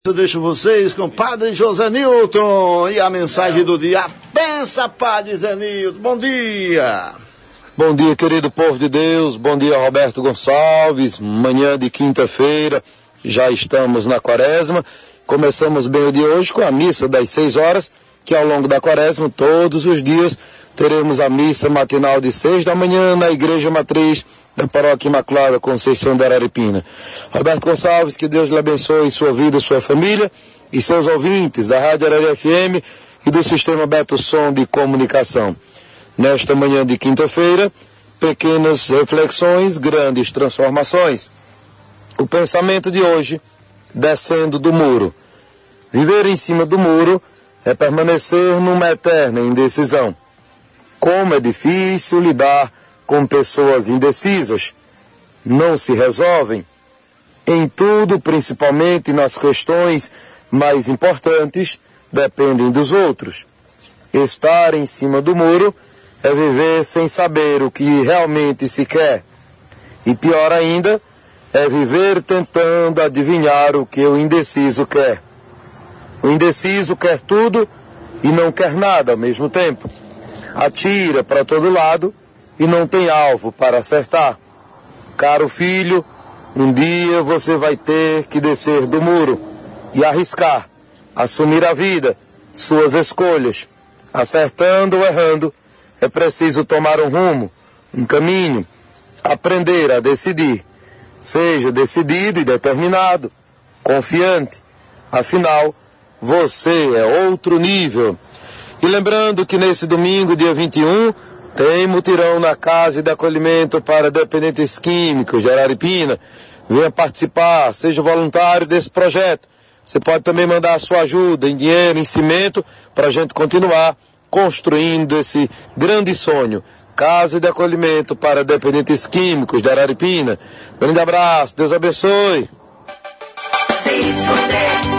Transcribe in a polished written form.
Eu deixo vocês com o Padre José Nilton e a mensagem do dia. Pensa, Padre José Nilton. Bom dia. Bom dia, querido povo de Deus. Bom dia, Roberto Gonçalves. Manhã de quinta-feira, já estamos na quaresma. Começamos bem o dia hoje com a missa das 6 horas, que ao longo da quaresma, todos os dias, teremos a missa matinal de 6 da manhã na Igreja Matriz da Paróquia Imaculada Conceição de Araripina. Roberto Gonçalves, que Deus lhe abençoe sua vida, sua família e seus ouvintes da Rádio Arari FM e do Sistema Beto Som de Comunicação. Nesta manhã de quinta-feira, pequenas reflexões, grandes transformações. O pensamento de hoje, descendo do muro. Viver em cima do muro é permanecer numa eterna indecisão. Como é difícil lidar com pessoas indecisas, não se resolvem. Em tudo, principalmente nas questões mais importantes, dependem dos outros. Estar em cima do muro é viver sem saber o que realmente se quer. E pior ainda, é viver tentando adivinhar o que o indeciso quer. O indeciso quer tudo e não quer nada ao mesmo tempo. Atira para todo lado e não tem alvo para acertar. Caro filho, um dia você vai ter que descer do muro e arriscar, assumir a vida, suas escolhas. Acertando ou errando, é preciso tomar um rumo, um caminho, aprender a decidir. Seja decidido e determinado, confiante. Afinal, você é outro nível. E lembrando que nesse domingo, dia 21, tem mutirão na Casa de Acolhimento para Dependentes Químicos de Araripina. Venha participar, seja voluntário desse projeto. Você pode também mandar a sua ajuda em dinheiro, em cimento, para a gente continuar construindo esse grande sonho. Casa de Acolhimento para Dependentes Químicos de Araripina. Grande abraço, Deus abençoe.